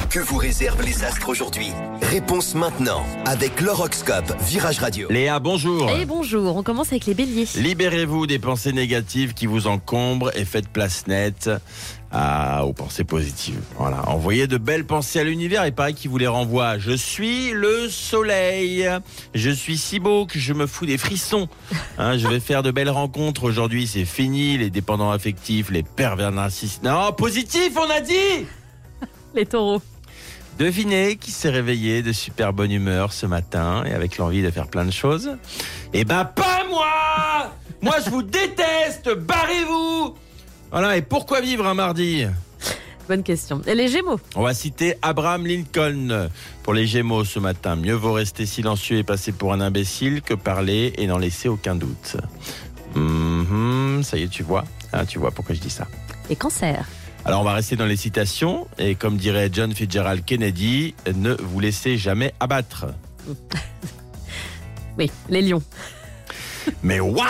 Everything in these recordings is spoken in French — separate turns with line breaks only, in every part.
Que vous réservent les astres aujourd'hui? Réponse maintenant avec l'horoscope Virage Radio.
Léa, bonjour.
Et bonjour, on commence avec les béliers.
Libérez-vous des pensées négatives qui vous encombrent et faites place nette aux pensées positives. Voilà, envoyez de belles pensées à l'univers, il paraît qu'il vous les renvoie. Je suis le soleil, je suis si beau que je me fous des frissons. Je vais faire de belles rencontres aujourd'hui, c'est fini les dépendants affectifs, les pervers narcissiques. Non, positif on a dit.
Les taureaux.
Devinez qui s'est réveillé de super bonne humeur ce matin et avec l'envie de faire plein de choses? Eh ben pas moi. Moi je vous déteste, barrez-vous. Voilà, et pourquoi vivre un mardi?
Bonne question. Et les gémeaux?
On va citer Abraham Lincoln pour les Gémeaux ce matin. Mieux vaut rester silencieux et passer pour un imbécile que parler et n'en laisser aucun doute. Ça y est, tu vois pourquoi je dis ça.
Les cancers?
Alors on va rester dans les citations et comme dirait John Fitzgerald Kennedy, ne vous laissez jamais abattre.
Oui, les lions.
Mais what?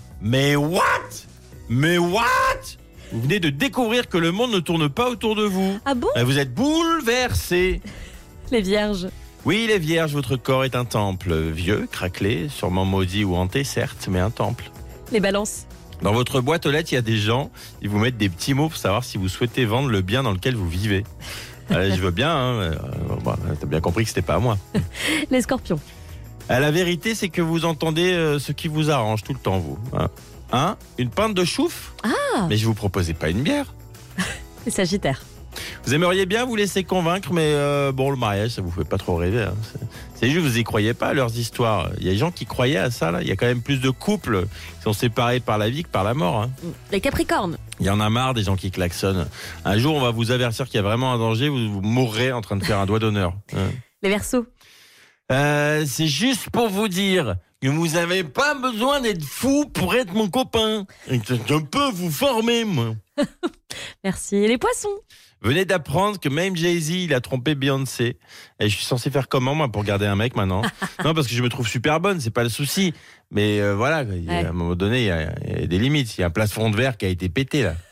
Vous venez de découvrir que le monde ne tourne pas autour de vous.
Ah bon?
Vous êtes bouleversés.
Les vierges?
Oui, les vierges, votre corps est un temple. Vieux, craquelé, sûrement maudit ou hanté, certes, mais un temple.
Les balances?
Dans votre boîte aux lettres, il y a des gens, ils vous mettent des petits mots pour savoir si vous souhaitez vendre le bien dans lequel vous vivez. Je veux bien, t'as bien compris que c'était pas à moi.
Les scorpions?
La vérité, c'est que vous entendez ce qui vous arrange tout le temps, vous. Une pinte de chouffe?
Ah!
Mais je vous proposais pas une bière.
Les sagittaires?
Vous aimeriez bien vous laisser convaincre, mais le mariage, ça vous fait pas trop rêver. C'est juste que vous y croyez pas à leurs histoires. Il y a des gens qui croyaient à ça, là. Il y a quand même plus de couples qui sont séparés par la vie que par la mort.
Les capricornes?
Il y en a marre des gens qui klaxonnent. Un jour, on va vous avertir qu'il y a vraiment un danger, vous mourrez en train de faire un doigt d'honneur.
Les verseaux?
C'est juste pour vous dire que vous n'avez pas besoin d'être fou pour être mon copain. Je peux vous former, moi.
Merci. Et les poissons?
Venez d'apprendre que même Jay-Z, il a trompé Beyoncé. Et je suis censé faire comment, moi, pour garder un mec maintenant? Non, parce que je me trouve super bonne, c'est pas le souci. Mais voilà, à un moment donné, il y a des limites. Il y a un plafond de verre qui a été pété, là.